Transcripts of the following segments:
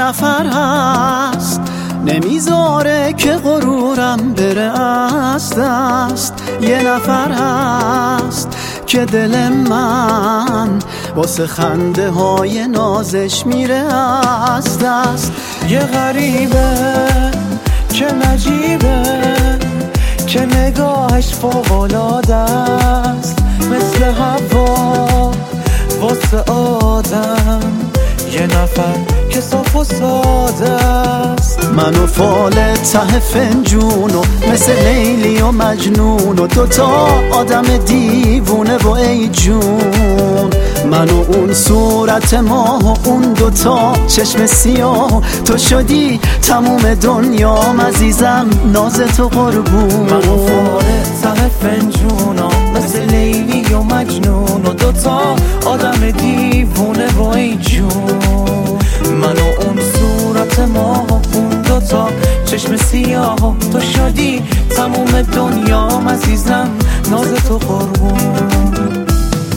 نفر هست نمیذاره که غرورم بره از دست. یه نفر هست که دل من واسه خنده های نازش میره از دست. یه غریبه که نجیبه که نگاهش فوق‌العاده است، مثل هوا واسه آدم. یه نفر که صاف و ساده است. من و فال ته فنجون و مثل لیلی و مجنون و دوتا آدم دیوونه و ای جون. من و اون صورت ماه و اون دوتا چشم سیاه، تو شدی تموم دنیام عزیزم، ناز تو قربون. من و فال ته فنجون و مثل لیلی و مجنون و دوتا آدم دیوونه و ای جون. من و اون صورت ماه و اون دوتا چشم سیاه، تو شدی تموم دنیام عزیزم، ناز تو قربون.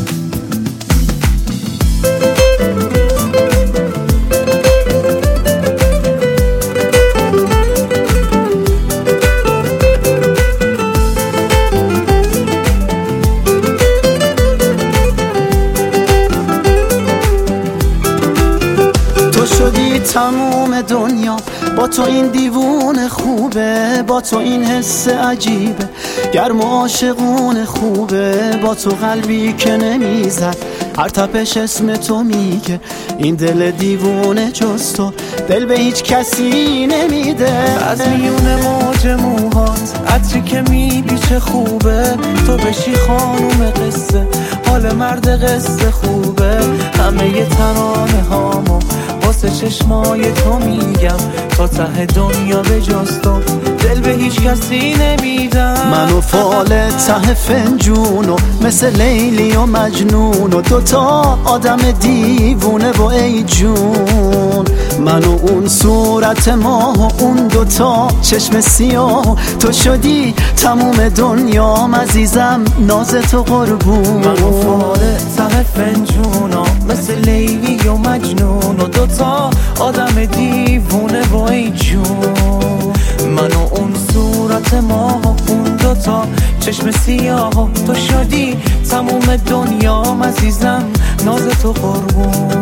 تو شدی تموم دنیا، با تو این دیوونه خوبه، با تو این حس عجیبه، گرم و عاشقونه خوبه، با تو قلبی که نمیزد هر تپش اسم تو میگه. این دل دیوونه جز تو دل به هیچ کسی نمیده. از میون موج موهات عطری که میپیچه خوبه، تو بشی خانوم قصه، حال مرد قصه خوبه. همه ی ترانه هامو واسه چشمای تو میگم، تا ته دنیا به جز تو دل به هیچ کسی نمیدم. من و فال ته فنجون و مثل لیلی و مجنون و دوتا آدم دیوونه و ای جون. من و اون صورت ماه و اون دوتا چشم سیاه، تو شدی تموم دنیام عزیزم، ناز تو قربون. من و فال ته فنجون مثل لیلی و مجنون و دوتا آدم دیوونه و ای جون. من و اون صورت ماه و اون دوتا چشم سیاه، تو شدی تموم دنیام عزیزم، ناز تو قربون.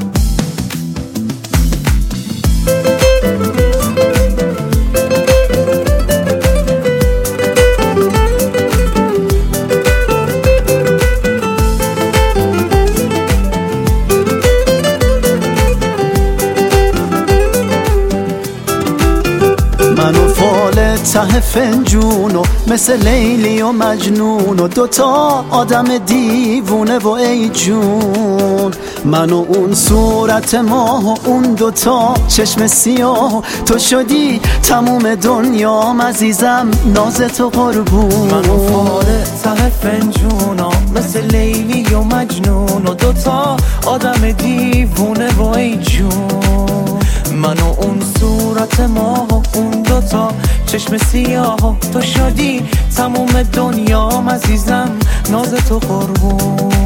من و فال ته فنجون و مثل لیلی و مجنون و دوتا آدم دیوونه و ای جون. من و اون صورت ماه و اون دوتا چشم سیاه، تو شدی تموم دنیام عزیزم، ناز تو قربون. من و فال ته فنجون مثل لیلی و مجنون و دوتا آدم دیوونه و ای جون. من و اون صورت ماه و اون دوتا چشم سیاه، تو شدی تموم دنیام عزیزم، ناز تو قربون.